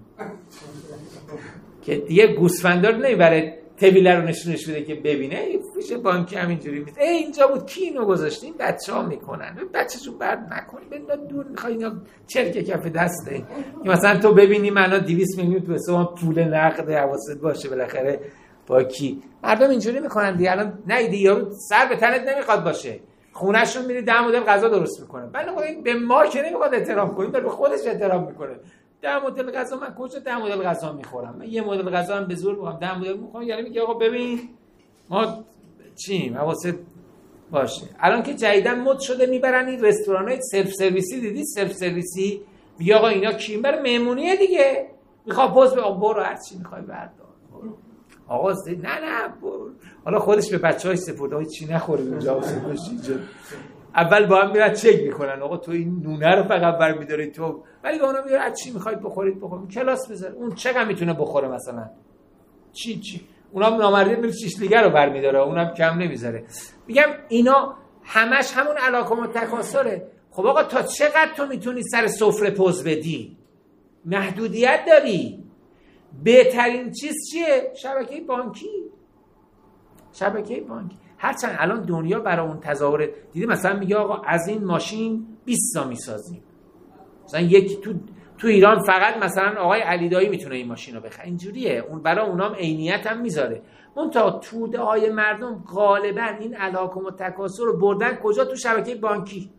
که دیگه گوسفندار نمیبره طویله رو نشونش بده که ببینه، فیش بانکی همینجوری میده، ای اینجا بود کی اینو گذاشته، این بچه‌ها میکنن، بچه‌شون برد نکنی بنداز دور، میخوای اینا چرک کف دسته، مثلا تو ببینی من الان دویست میلیون تو حساب پول نقد، حواست باشه بالاخره با کی. مردم اینجوری میکنن دیگه. الان نیدی یارو سر به تنت نمیخواد باشه، خونه‌شون میری ده مدل غذا درست میکنه، ولی خب به ما که نمیخواد احترام کنیم، داره به خودش احترام میکنه. ده مدل غذا من کجا ده مدل غذا میخورم، من یه مدل غذا هم به زور میخوام، ده مدل میخوام، یعنی میگه آقا ببین ما چیم، حواست باشه. الان که جدیدن مد شده میبرن این رستورانای سلف سرویسی، دیدی سلف سرویسی میگه آقا اینا کی برای مهمونیه دیگه، میخواد پوز به برو هر چی میخوای بردار آقا نه نه برو. حالا خودش به بچه‌هاش سپرده آقا چی نخوری اونجا سپوشی اول با هم میرن چک میکنن آقا تو این نونه رو فقط برمی‌داری تو، ولی به اونا میگه هر چی میخواید بخورید بخورید کلاس بذار. اون چقدر میتونه بخوره مثلا چی چی اونا نامردی میره شیش لیگر رو برمی‌داره اونم کم نمیذاره. میگم اینا همش همون علاقه و تکاسره. خب آقا تا چقدر تو میتونی سر سفره پوز بدی؟ محدودیت داری. بهترین چیز چیه؟ شبکه بانکی. شبکه بانکی. هرچند الان دنیا برای اون تظاهر دیدی مثلا میگه آقا از این ماشین بیست تا میسازیم. مثلا یکی تو تو ایران فقط مثلا آقای علیدایی میتونه این ماشین رو بخره. اینجوریه. اون برای اونام عینیت هم میذاره. اون تا توده های مردم غالبا این علاقه و تکاسر رو بردن کجا؟ تو شبکه بانکی.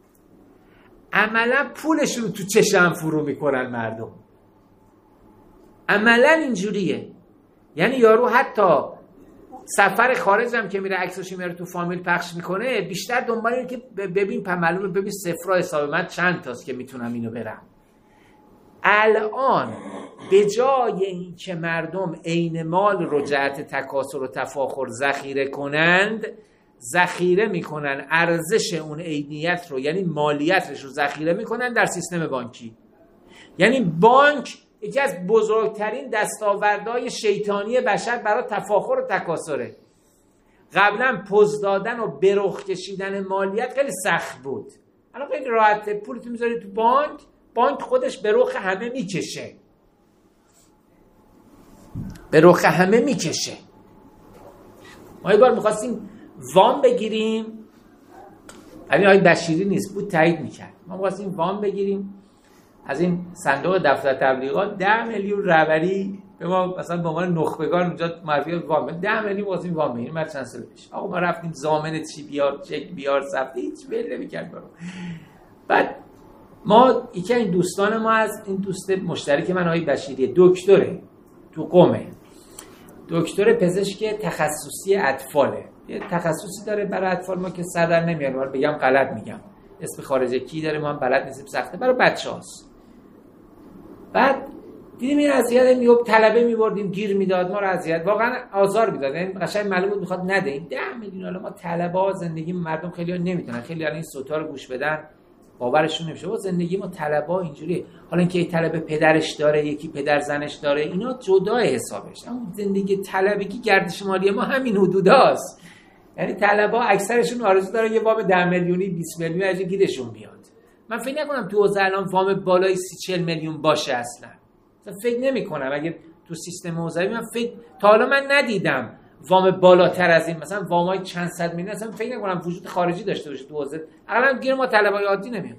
عملا پولشون رو تو چشم فرو میکنن مردم. عملا اینجوریه. یعنی یارو حتی سفر خارج هم که میره عکسش میاره تو فامیل پخش میکنه بیشتر دنبال اینه که ببین معلومه ببین صفرا حساب من چند تاست که میتونم اینو برم. الان به جای این که مردم عین مال رو جهت تکاسر و تفاخر ذخیره کنند، ذخیره میکنن ارزش اون عینیت رو یعنی مالیتش رو ذخیره میکنن در سیستم بانکی. یعنی بانک یکی از بزرگترین دستاوردهای شیطانی بشر برای تفاخر و تکاسره. قبلا پوز دادن و برخ کشیدن مالیت خیلی سخت بود. الان خیلی راحته، پولتو میذاری تو بانک، بانک خودش برخ همه میکشه. برخ همه میکشه. ما یه بار میخواستیم وام بگیریم، ولی آقای بشیری نیست بود تایید میکرد. ما میخواستیم وام بگیریم از این صندوق دفتر تبلیغات ده میلیون رهبری به ما مثلا به عنوان نخبگان اونجا معرفی وام ده میلیون واسه وام بگیریم. بعد چند سال پیش آقا ما رفتیم ضامن چی بیار چک بیار ثبت هیچ بله نمی‌کرد برام. بعد ما یکی این دوستان ما از این دوست مشترک من آقای بشیری دکتره تو قم، دکتر پزشک تخصصی اطفاله، یه تخصصی داره برای اطفال ما که سر در نمیاد ولی بگم غلط میگم اسم خارجی کی داره ما هم بلد نیستیم سخته برای بچه‌هاست. بعد دیدیم این اذیت میوب طلبه میبردیم گیر میداد ما رو اذیت واقعا آزار میداد. یعنی قشنگ معلوم بود میخواد نده این ده میلیون. حالا ما طلبه زندگی مردم خیلی نمیتونن، خیلی الان این صوتا رو گوش بدن باورشون نمیشه. با زندگی ما طلبه اینجوریه. حالا اینکه این طلبه پدرش داره یکی پدر زنش داره اینا جدا حسابش، اما زندگی طلبگی گردش مالی ما همین حدوداست. یعنی طلبه اکثرشون آرزو داره یه وام ده میلیونی بیست میلیون از گیرشون بیاد. من فکر نکنم تو حوزه الان وام بالای سی چهل میلیون باشه اصلا. مثلا فکر نمی‌کنم اگه تو سیستم حوزوی من فکر تا حالا من ندیدم وام بالاتر از این مثلا وامای چند صد میلیون اصلا فکر نکنم وجود خارجی داشته باشه تو حوزه. اقلا گیر ما طلبای عادی نمیاد.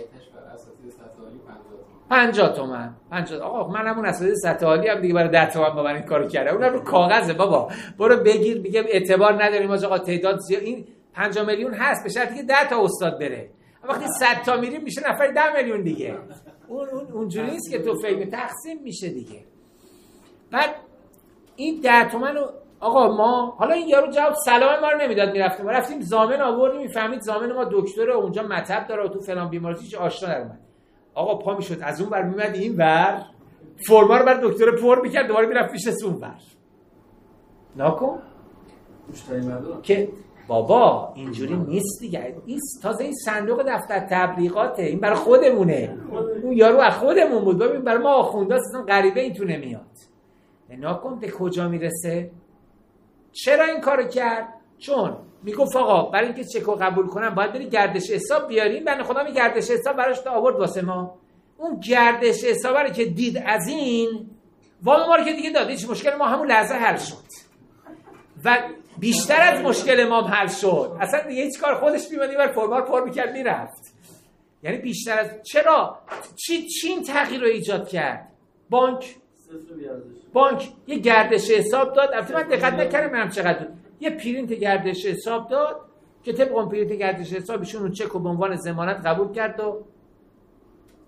پنجاه تومن پنجاه آقا من همون اساتید سطح عالی هم دیگه برای ده تومن با من این کارو کردم. اونم رو کاغذه بابا برو بگیر. میگه اعتبار نداریم آقا تعداد زیاد این پنجاه میلیون هست به شرطی که ده تا استاد بره. وقتی صد تا میریم میشه نفر ده میلیون دیگه. اون اون اونجوری نیست که تو فکر تقسیم میشه دیگه. بعد این ده تومن رو آقا ما حالا این یارو جواب سلام ما رو نمیداد میرفتیم ما رفتیم ضامن آوردیم میفهمید ضامن ما دکتره اونجا مطب داره و تو فلان بیماری هیچ آشنا نرمد. آقا پا میشد از اون ور میمد این ور فرما رو بر دکتر پر میکرد دوباره میرفت پیش اون ور ناکن که بابا اینجوری نیست دیگه. این تازه این صندوق دفتر تبلیغاته این برای خودمونه. اون یارو از خودمون بود. ببین برای ما آخونده اصلا غریبه این تو نمیاد. ناکن به کجا میرسه؟ چرا این کارو کرد؟ چون میگفت آقا برای اینکه چکو قبول کنم باید بری گردش حساب بیاریم. بنده خدا می گردش حساب براش تا آورد واسه ما. اون گردش حساب رو که دید از این وام ما رو که دیگه داد هیچ مشکل ما همون لحظه حل شد و بیشتر از مشکل ما حل شد. اصلا دیگه هیچ کار خودش میمد اینور فرما پر میکرد میرفت. یعنی بیشتر از چرا چی چین تغییر رو ایجاد کرد؟ بانک بانک یه گردش حساب داد. البته من دقت نکردم منم چقدر یه پرینت گردش حساب داد که طبق اون پرینت گردش حساب ایشون اون چک رو به عنوان ضمانت قبول کرد و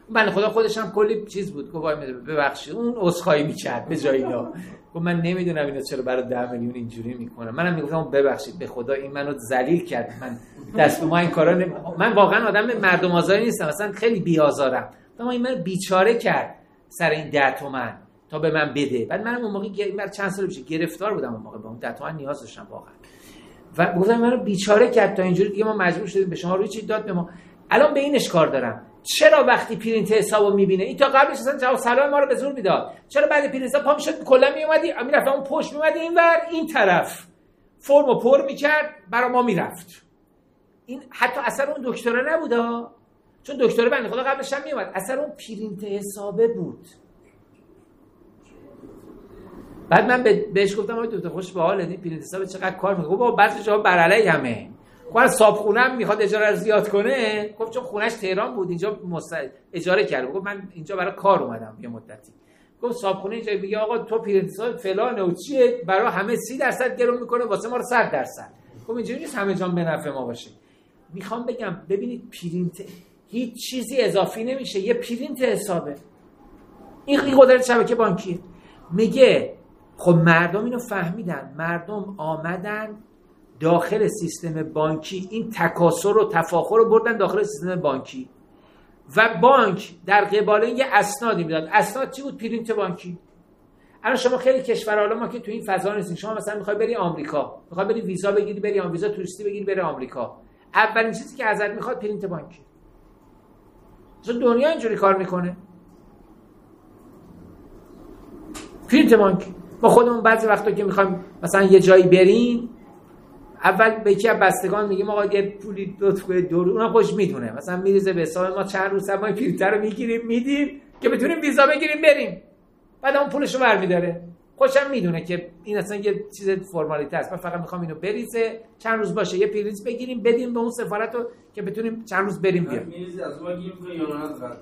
من خدا خودش هم کلی چیز بود، گفت وای ببخشید، اون عذرخواهی میکرد به جای اینا، گفت من نمیدونم اینا چرا برای ده میلیون اینجوری میکنن. منم میگفتم ببخشید به خدا این منو ذلیل کرد، من دست به ما این کارا نمی... من واقعا آدم مردم آزاری نیستم، مثلا خیلی بی‌آزارم، اما این منو بیچاره کرد سر این ده تومن تا به من بده. بعد منم اون موقع گر... چند سال پیش گرفتار بودم، اون موقع به اون ده تومن نیاز داشتم واقعا، و گفتم منو بیچاره کرد تا اینجوری دیگه ما مجبور شدیم به شما روی چی داد به ما. الان به اینش کار دارم، چرا وقتی پرینت حسابو میبینه این تا قبلش اصلا جواب سلام ما رو به زور میداد، چرا بعد پرینت حساب پا میشد کلا میومدی میرفت اون پشت میومدی اینور این طرف فرمو پر میکرد برای ما میرفت. این حتی اثر اون دکتره نبودا، چون دکتره بنده خدا قبلش هم میومد، اثر اون پرینت حسابه بود. بعد من بهش گفتم آقای دکتر خوش به حالت، این پرینت حساب چقدر کار میکنه؟ گفت بعضی جاها بر علیه همه، خب صابخونه هم میخواد اجاره رو زیاد کنه. گفت چون خونش تهران بود اینجا مست... اجاره کرد. گفت من اینجا برای کار اومدم یه مدتی. گفت صابخونه اینجا میگه آقا تو پرینت حساب فلان و چیه، برای همه سی درصد گرون میکنه، واسه ما رو صد درصد. گفت اینجوری نیست همه جان به نفع ما باشه. میخوام بگم ببینید پرینت هیچ چیزی اضافی نمیشه، یه پرینت حسابه. این این قدرت شبکه بانکیه. میگه خب مردم اینو فهمیدن، مردم آمدن داخل سیستم بانکی این تکاسر و تفاخر رو بردن داخل سیستم بانکی و بانک در قبال این یه اسنادی میداد. اسناد چی بود؟ پرینت بانکی. الان شما خیلی کشورها، حالا ما که تو این فضا نیستیم، شما مثلا میخوای بری آمریکا، میخوای بری ویزا بگیری بری آمریکا، ویزا توریستی بگیری بری آمریکا، اولین چیزی که ازت میخواد پرینت بانکی. چون دنیا اینجوری کار میکنه، پرینت بانکی. ما خودمون بعضی وقتا که میخوایم مثلا یه جایی بریم، اول به یکی از بستگان میگیم آقا یه پولی لطف کنید دور، اونم خوش میدونه مثلا میریزه به حساب ما، چند روز ما پرینت رو میگیریم میدیم که بتونیم ویزا بگیریم بریم، بعد اون پولشو برمی‌داره. خوشم میدونه که این اصلا یه چیز فرمالیته است، من فقط میخوام اینو بریزه چند روز باشه، یه پرینت بگیریم بدیم به اون سفارت رو که بتونیم چند روز بریم بیایم. میریزی از ما گیریم که یونان از رد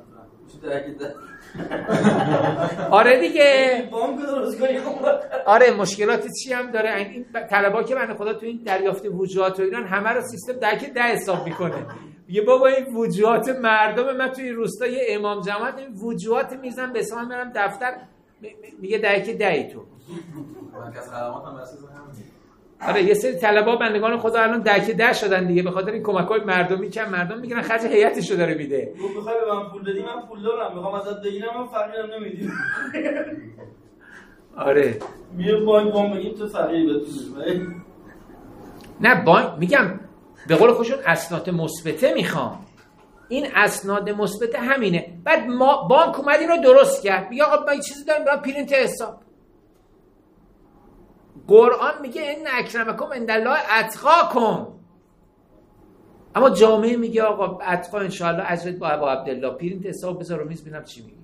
آره دیگه بانک درست کنی. آره مشکلات چی هم داره این طلبا که بنده خدا تو این دریافت وجوهات و ایران همه رو سیستم دکه ده حساب میکنه. یه بابا این وجوهات مردم من توی روستای امام جماعت این وجوهات میزن به حساب میرم دفتر میگه دکه ده تو. مرکز خدمات هم اساس همین. آره یه سری طلبا بندگان خدا الان دکه ده شدن دیگه، به خاطر این کمک‌های مردمی که مردم میگیرن خرج هیئتشو داره میده. تو میخوای به من پول بدی من پول دارم، میخوام ازت بگیرم من فقیرم نمیدی. آره میگه بانک بانک بگیم تو فقیر بتونی. نه بانک میگم به قول خودشون اسناد مثبته میخوام. این اسناد مثبت همینه. بعد ما بانک اومد اینو درست کرد، میگه آقا ما این چیزی داریم برای پرینت حساب. قرآن میگه ان اکرمکم عند الله اتقاکم، اما جامعه میگه آقا اتقا ان شاء الله اجرت با ابو عبدالله، پرینت حساب بذار رو میز ببینم چی میگی.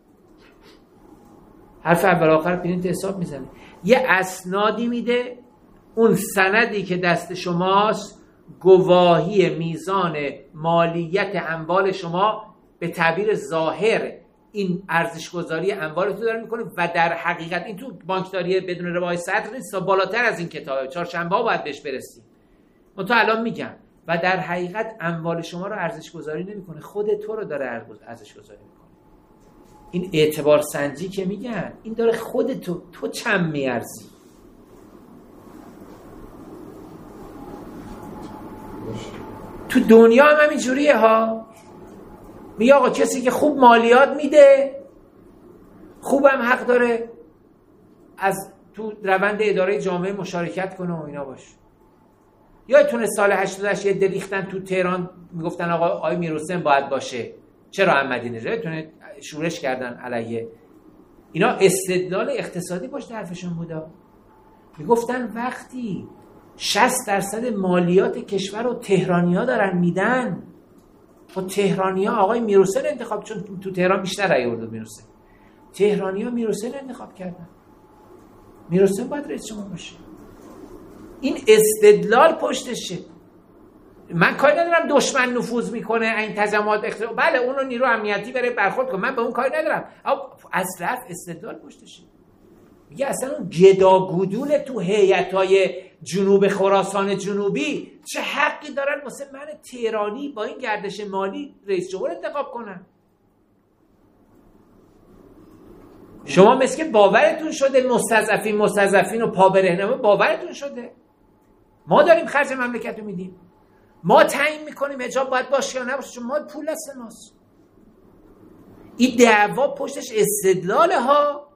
حرف اول آخر پرینت حساب میزنه، یه اسنادی میده، اون سندی که دست شماست گواهی میزان مالیت اموال شما به تعبیر ظاهر این ارزش‌گذاری اموالتون داره میکنه و در حقیقت این تو بانکداری بدون روای صدر نیست، بالاتر از این کتابه، چهارشنبه ها باید بهش برسیم. من تو الان میگم و در حقیقت اموال شما رو ارزش‌گذاری نمیکنه، خود تو رو داره ارزش‌گذاری میکنه. این اعتبار سنجی که میگن این داره خود تو تو چند میارزی. تو دنیا هم همین جوریه ها. میگه آقا کسی که خوب مالیات میده خوبم حق داره از تو روند اداره جامعه مشارکت کنه و اینا باشه. یادتونه سال هشتاد و هشت یه دریختن تو تهران میگفتن آقا آقای میرحسین باید باشه، چرا احمدی نژاد؟ یادتونه شورش کردن علیه اینا. استدلال اقتصادی پشت حرفشون بودا. میگفتن وقتی شصت درصد مالیات کشور رو تهرانی‌ها دارن میدن، خب تهرانی‌ها آقای میرحسین انتخاب، چون تو تهران بیشتر رأی آورد میرحسین، تهرانی‌ها میرحسین انتخاب کردن، میرحسین باید رئیس جمهور باشه. این استدلال پشتشه. من کاری ندارم دشمن نفوذ میکنه این تجمعات اختلاف، بله اون رو نیرو امنیتی بره برخورد کنه، من به اون کاری ندارم، اما از طرف استدلال پشتشه. میگه اصلا اون گداگودون تو هیئت‌های جنوب خراسان جنوبی چه حقی دارن واسه من تهرانی با این گردش مالی رئیس جمهور انتخاب کنن؟ شما مثل که باورتون شده مستضعفین مستضعفین و پا برهنه باورتون شده. ما داریم خرج مملکت رو میدیم، ما تعیین میکنیم حجاب باید باشه یا نباشه، چون ما پول دست ماست. این دعوا پشتش استدلال ها.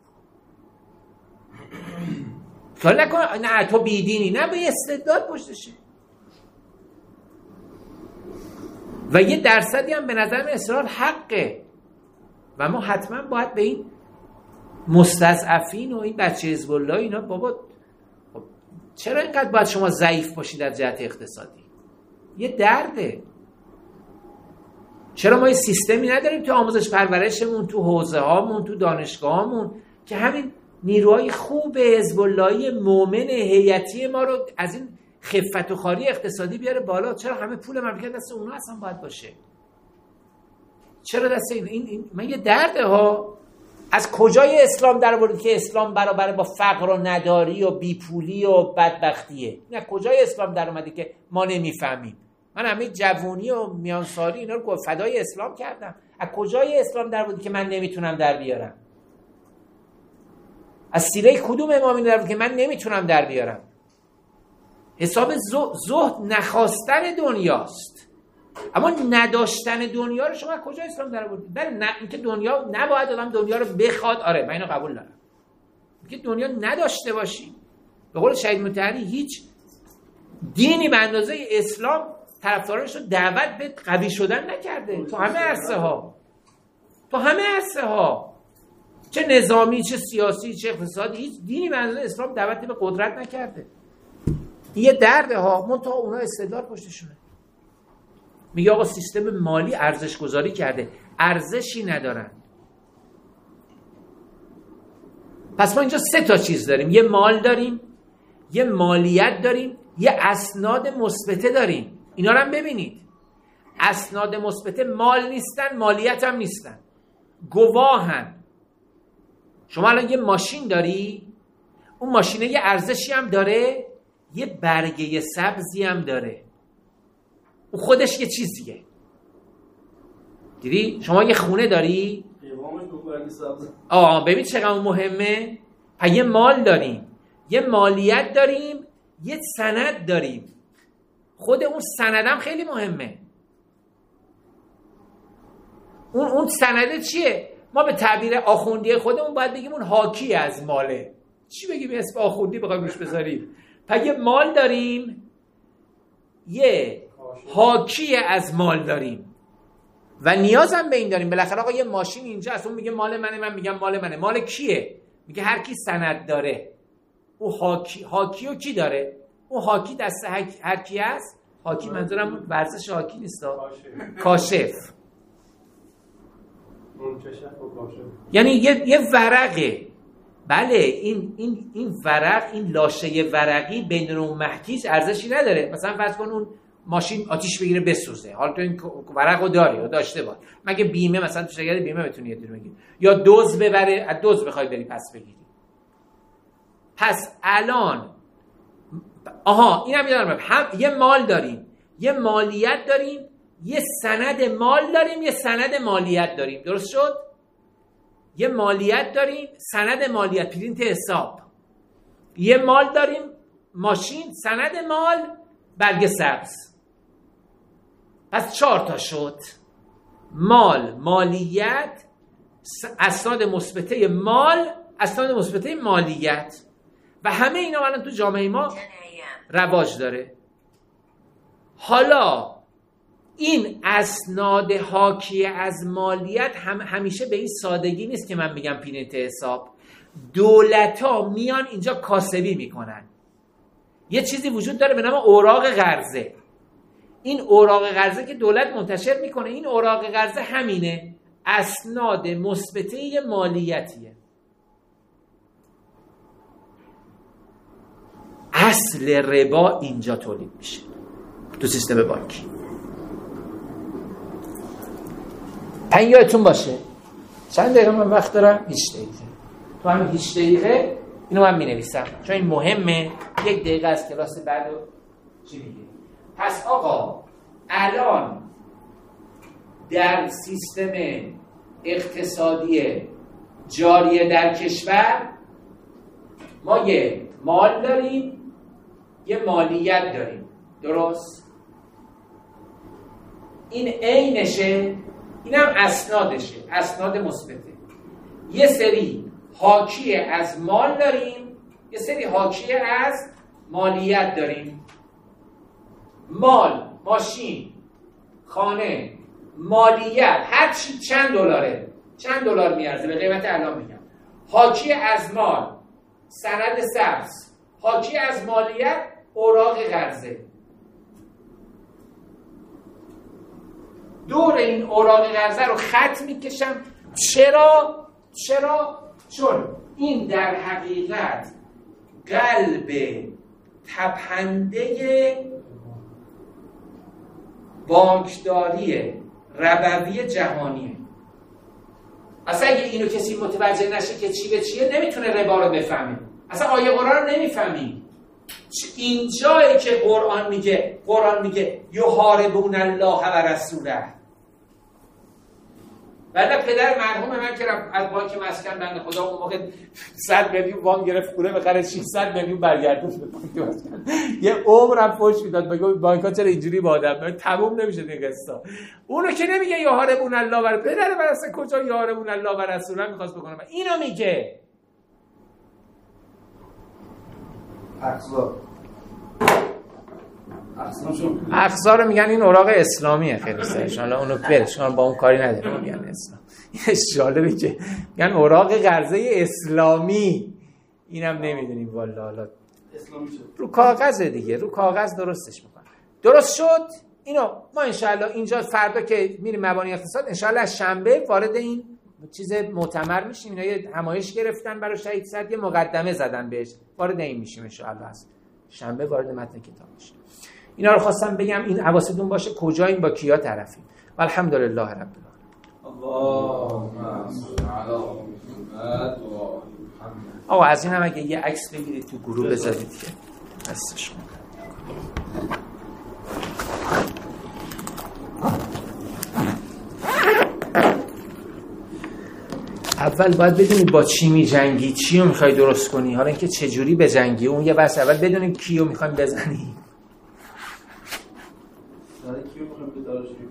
کار نکن نه تو بیدینی، نه به استدلال پشتشه. و یه درصدی هم به نظر من اصرار حقه و ما حتما باید به این مستضعفین و این بچه حزب الله اینا بابا خب چرا اینقدر باید شما ضعیف باشید از جهت اقتصادی؟ یه درده. چرا ما یه سیستمی نداریم تو آموزش پرورشمون، تو حوزه هامون، تو دانشگاهامون که همین نیروهای خوب حزب اللهی مومن هیئتی ما رو از این خفت و خاری اقتصادی بیاره بالا؟ چرا همه پول مملکت دست اونا اصلا باید باشه؟ چرا دست این این, این؟ من یه درده ها. از کجای اسلام در آوردید که اسلام برابر با فقر و نداری و بیپولی و بدبختیه؟ نه کجای اسلام در اومده که ما نمیفهمیم؟ من همه جوونی و میانسالی اینا رو فدای اسلام کردم. از کجای اسلام در آوردید که من نمیتونم در بیارم؟ از سیره کدوم امامی در آوردید که من نمیتونم در بیارم؟ حساب زهد نخواستن دنیاست، اما نداشتن دنیا رو شما کجا اسلام در آوردید؟ بله نه اینکه دنیا نباید آدم دنیا رو بخواد، آره من اینو قبول دارم. اینکه دنیا نداشته باشی، به قول شهید مطهری هیچ دینی به اندازه اسلام طرفدارانش رو دعوت به قوی شدن نکرده تو همه عرصه ها، تو همه عرصه ها، چه نظامی چه سیاسی چه اقتصادی، هیچ دینی به اندازه اسلام دعوت به قدرت نکرده. یه درده ها، منتها اونا استدلال پشتشونه. میگه آقا سیستم مالی ارزش گذاری کرده، ارزشی ندارن. پس ما اینجا سه تا چیز داریم، یه مال داریم، یه مالیت داریم، یه اسناد مثبته داریم. اینا رو هم ببینید، اسناد مثبته مال نیستن، مالیت هم نیستن، گواهن. شما الان یه ماشین داری، اون ماشینه یه ارزشی هم داره، یه برگه سبزی هم داره، اون خودش یه چیزیه. دیدی؟ شما یه خونه داری، آه ببین چقدر مهمه. پس یه مال داریم، یه مالیت داریم، یه سند داریم. خود اون سندم خیلی مهمه. اون اون سنده چیه؟ ما به تعبیر آخوندی خودمون باید بگیم اون حاکی از ماله. چی بگیم اسم آخوندی بخوایم روش بذاریم؟ پس یه مال داریم، یه حاکی از مال داریم و نیازم به این داریم. بالاخره آقا یه ماشین اینجا است، اون میگه مال منه، من میگم مال منه. مال کیه؟ میگه هر کی سند داره. او حاکی حاکیو کی داره؟ اون حاکی دست هر کی است؟ حاکی منظورم ورزش حاکی نیست، کاشف. یعنی یه یه ورقه. بله این این این ورق، این لاشه ورقی بین اون محکیز ارزشی نداره. مثلا فرض کن اون ماشین آتیش بگیره بسوزه، حالا تو این ورقو داری و داشته باش، مگه بیمه مثلا تو شرکت بیمه بتونی یه دونه بگیری، یا دزد ببره از دزد بخوای بری پس بگیری. پس الان آها اینم میذارم، هم یه مال داریم، یه مالیت داریم، یه سند مال داریم، یه سند مالیت داریم. درست شد؟ یه مالیت داریم، سند مالیت، پرینت حساب. یه مال داریم، ماشین، سند مال، برگ سبز. پس چهار تا شد: مال، مالیت، اسناد مثبته مال، اسناد مثبته مالیت. و همه اینا الان تو جامعه ما رواج داره. حالا این اسناد حاکی از مالیت هم همیشه به این سادگی نیست که من بگم پرینت حساب. دولت‌ها میان اینجا کاسبی میکنن. یه چیزی وجود داره به نام اوراق قرضه. این اوراق قرضه که دولت منتشر میکنه، این اوراق قرضه همینه، اسناد مثبته مالیتیه. اصل ربا اینجا تولید میشه تو سیستم بانکی. پنج یادتون باشه چند دقیقه من وقت دارم؟ هیچ دقیقه. تو همین هیچ دقیقه اینو من می نویسم چون این مهمه. یک دقیقه از کلاس بعد چی میگه. پس آقا الان در سیستم اقتصادی جاریه در کشور ما یه مال داریم، یه مالیت داریم، درست؟ این عینشه، اینم اسنادشه، اسناد مثبته. یه سری حاکی از مال داریم، یه سری حاکی از مالیت داریم. مال، ماشین، خانه، مالیت، هر چی چند دلاره، چند دلار میارزه به قیمت الان میگم. حاکی از مال سند سبز، حاکی از مالیت اوراق قرضه. دور این اوراق قرضه رو خط میکشم. چرا؟ چرا؟ چون این در حقیقت قلب تپنده بانکداری ربوی جهانیه. اصلا اگه اینو کسی متوجه نشه که چی به چیه نمیتونه ربا رو بفهمه. اصلا آیه قرآن رو نمیفهمی. این جایی که قرآن میگه قرآن میگه یحاربون الله و رسوله. بعد پدر مرحوم من که از بانک مسکن بنده خدا اون موقع صد میلیون وام گرفت پوله بخره ششصد میلیون برگردون به بانک مسکن. یه عمرم فوش میداد بگه بانک‌ها چرا اینجوری با آدم تموم نمیشه دیگه قصه. اونو که نمیگه یحاربون الله و پدر من اصلا کجا یحاربون الله و رسوله میخواست بکنه. اینو میگه اقصا اقصا رو میگن این اوراق اسلامیه. خیلی سرش حالا اونو برش با اون کاری نداره. میگن اسلام این جالبه که میگن اوراق قرضه اسلامی. اینم نمیدونیم والله. حالا اسلامی شد رو کاغذ دیگه، رو کاغذ درستش میکنن. درست شد. اینو ما انشالله اینجا فردا که میریم مبانی اقتصاد انشالله از شنبه وارد این چیز معتمر میشیم. اینا یه همایش گرفتن برای شهید صد، یه مقدمه زدن بهش، وارد این میشیم انشالله. از شنبه وارد متن کتاب میشیم. اینا رو خواستم بگم این حواستون باشه کجاییم با کیا طرفیم. الحمدلله رب العالمین. اللهم صل علی محمد و آقا از این هم اگه یه عکس بگیرید تو گروه بذارید که هستش. اول باید بدونید با چی می جنگی، چی رو میخوای درست کنی. حالا اینکه چه جوری بجنگی اون یه بحث. اول بدونیم کیو میخوایم بزنی. سر کیو میخوایم بدارشیم؟